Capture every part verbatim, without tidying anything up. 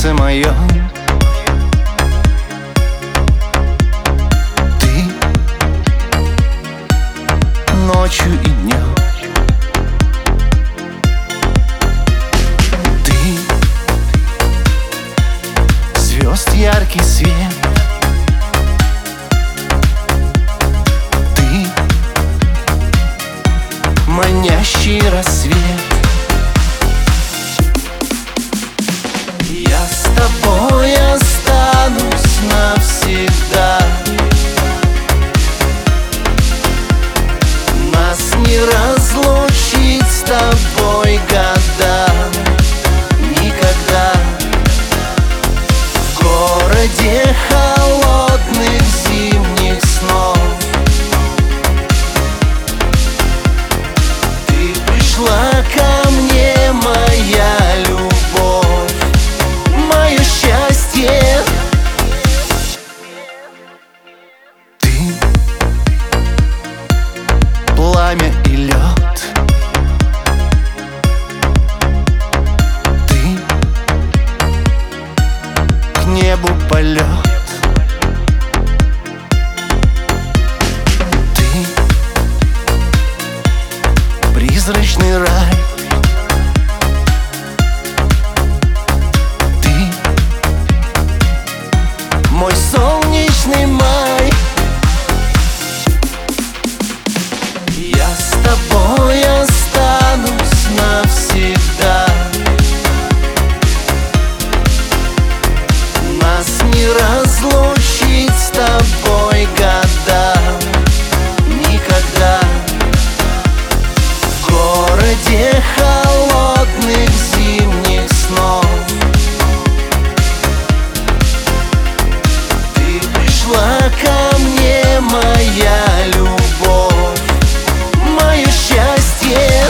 сердце мое. Ты ночью и днем, ты звезд яркий свет, ты манящий рассвет. Я с тобой останусь навсегда. Нас не разлучить с тобой года. Никогда в городе холодных зимних снов ты пришла ко мне, моя любовь, мое счастье. Ты пламя и лед, ты к небу полет, ты призрачный рай, ты мой солнечный май. Я с тобой останусь навсегда. Нас не разлучить с тобой года. Никогда в городе холодных зимних снов ты пришла ко мне, моя любовь, мое счастье.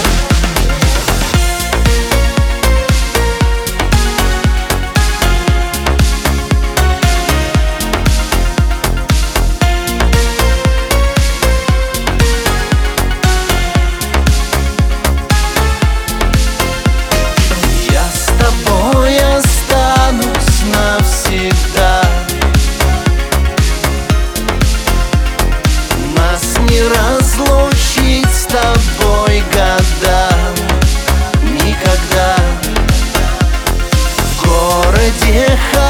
Я с тобой останусь навсегда. Нас не разлучить с тобой года. Никогда в городе